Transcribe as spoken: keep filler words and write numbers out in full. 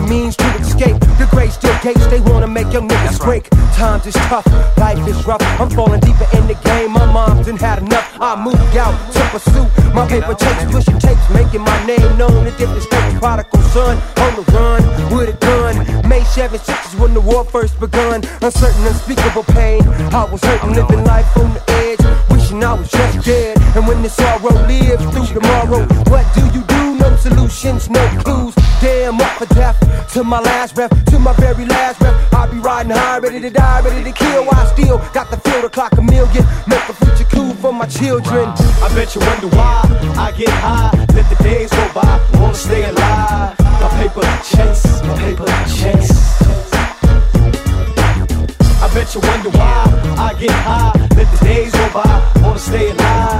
means to escape the gray still gates. They wanna make young niggas break. Times is tough, life is rough. I'm falling deeper in the game. My mom's done had enough. I moved out to pursue my paper chase, pushing tapes, making my name known in different states. Prodigal son on the run with a gun. May seven sixes when the war first begun. Uncertain, unspeakable pain. I was hurting, living life on the edge, wishing I was just dead. And when this sorrow lives through tomorrow, what do you do? No solutions, no clues. Damn, up for death to my last breath, to my very last breath. I'll be riding high, ready to die, ready to kill. I still got the feel to clock a million, make a future cool for my children. I bet you wonder why I get high, let the days go by, wanna stay alive. My paper chase, my paper chase. I bet you wonder why I get high, let the days go by, wanna stay alive.